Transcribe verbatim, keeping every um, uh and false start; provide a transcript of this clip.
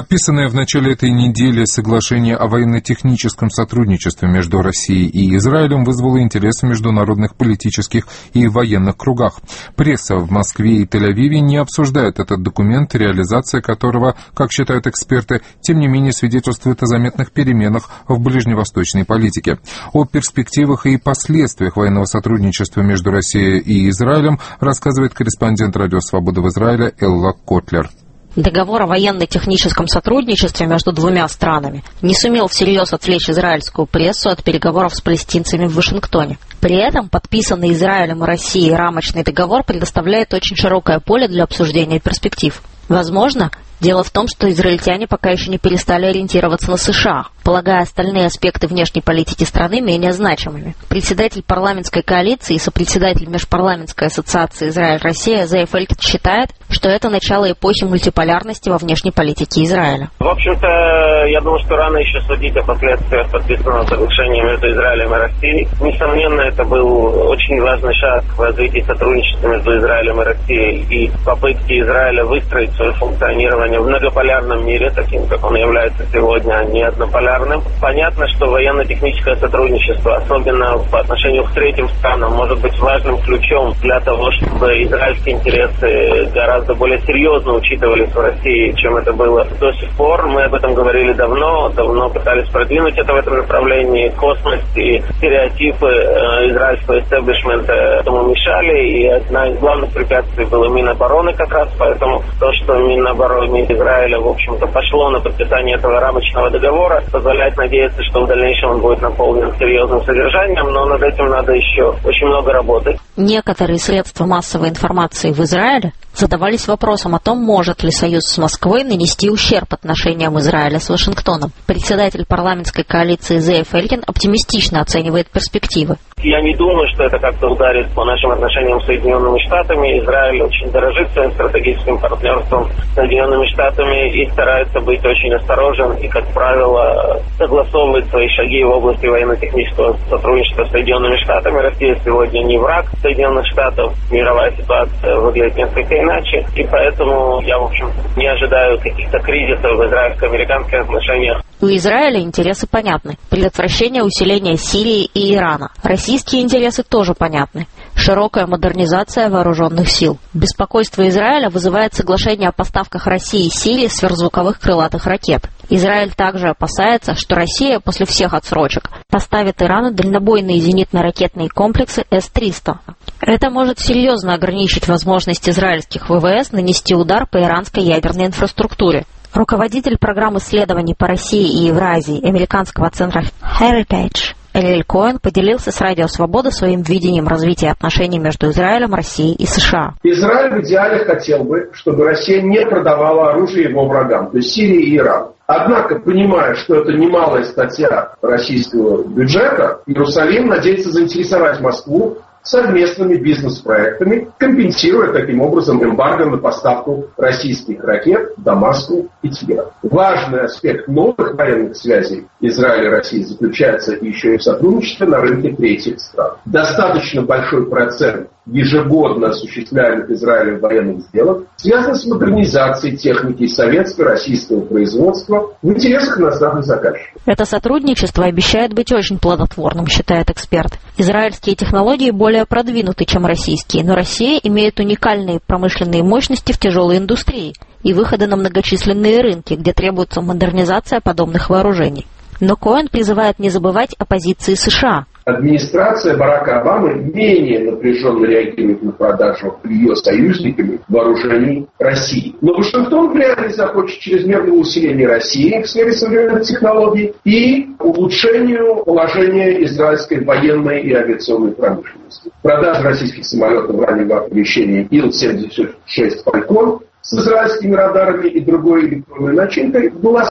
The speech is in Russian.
Подписанное в начале этой недели соглашение о военно-техническом сотрудничестве между Россией и Израилем вызвало интерес в международных политических и военных кругах. Пресса в Москве и Тель-Авиве не обсуждает этот документ, реализация которого, как считают эксперты, тем не менее свидетельствует о заметных переменах в ближневосточной политике. О перспективах и последствиях военного сотрудничества между Россией и Израилем рассказывает корреспондент Радио Свобода в Израиле Элла Котлер. Договор о военно-техническом сотрудничестве между двумя странами не сумел всерьез отвлечь израильскую прессу от переговоров с палестинцами в Вашингтоне. При этом подписанный Израилем и Россией рамочный договор предоставляет очень широкое поле для обсуждения перспектив. Возможно, дело в том, что израильтяне пока еще не перестали ориентироваться на США, полагая остальные аспекты внешней политики страны менее значимыми. Председатель парламентской коалиции и сопредседатель Межпарламентской ассоциации Израиль-Россия Зеев Элькин считает, что это начало эпохи мультиполярности во внешней политике Израиля. В общем-то, я думаю, что рано еще судить о последствиях подписанного соглашения между Израилем и Россией. Несомненно, это был очень важный шаг в развитии сотрудничества между Израилем и Россией и попытки Израиля выстроить свое функционирование в многополярном мире, таким, как он является сегодня, а не однополярным. Понятно, что военно-техническое сотрудничество, особенно по отношению к третьим странам, может быть важным ключом для того, чтобы израильские интересы гораздо более серьезно учитывались в России, чем это было до сих пор. Мы об этом говорили давно, давно пытались продвинуть это в этом направлении. Космос и стереотипы э, израильского истеблишмента этому мешали, и одна из главных препятствий было Минобороны как раз, поэтому то, что Минобороны Израиля, в общем-то, пошло на подписание этого рамочного договора, позволяет надеяться, что в дальнейшем он будет наполнен серьезным содержанием, но над этим надо еще очень много работать. Некоторые средства массовой информации в Израиле задавались вопросом о том, может ли союз с Москвой нанести ущерб отношениям Израиля с Вашингтоном. Председатель парламентской коалиции Зеев Элькин оптимистично оценивает перспективы. Я не думаю, что это как-то ударит по нашим отношениям с Соединенными Штатами. Израиль очень дорожит своим стратегическим партнерством с Соединенными Штатами и старается быть очень осторожен и, как правило, согласовывает свои шаги в области военно-технического сотрудничества с Соединенными Штатами. Россия сегодня не враг Соединенных Штатов. Мировая ситуация выглядит несколько иначе. И поэтому я, в общем, не ожидаю каких-то кризисов в израильско-американских отношениях. У Израиля интересы понятны. Предотвращение усиления Сирии и Ирана. Российские интересы тоже понятны. Широкая модернизация вооруженных сил. Беспокойство Израиля вызывает соглашение о поставках России и Сирии сверхзвуковых крылатых ракет. Израиль также опасается, что Россия после всех отсрочек поставит Ирану дальнобойные зенитно-ракетные комплексы эс триста. Это может серьезно ограничить возможность израильских ВВС нанести удар по иранской ядерной инфраструктуре. Руководитель программ исследований по России и Евразии американского центра Heritage Элиэль Коэн поделился с Радио Свобода своим видением развития отношений между Израилем, Россией и США. Израиль в идеале хотел бы, чтобы Россия не продавала оружие его врагам, то есть Сирии и Ирану. Однако, понимая, что это немалая статья российского бюджета, Иерусалим надеется заинтересовать Москву совместными бизнес-проектами, компенсируя таким образом эмбарго на поставку российских ракет Дамаску и Тегерану. Важный аспект новых военных связей Израиля и России заключается еще и в сотрудничестве на рынке третьих стран. Достаточно большой процент ежегодно осуществляемых Израилем военных сделок связан с модернизацией техники советско-российского производства в интересах иностранных заказчиков. Это сотрудничество обещает быть очень плодотворным, считает эксперт. Израильские технологии более продвинуты, чем российские, но Россия имеет уникальные промышленные мощности в тяжелой индустрии и выходы на многочисленные рынки, где требуется модернизация подобных вооружений. Но Коэн призывает не забывать о позиции США. Администрация Барака Обамы менее напряженно реагирует на продажу ее союзниками вооружений России. Но Вашингтон вряд ли захочет чрезмерного усиления России в сфере современных технологий и улучшению положения израильской военной и авиационной промышленности. Продажа российских самолетов раннего оповещения Ил семьдесят шесть «Фалькон» с израильскими радарами и другой электронной начинкой была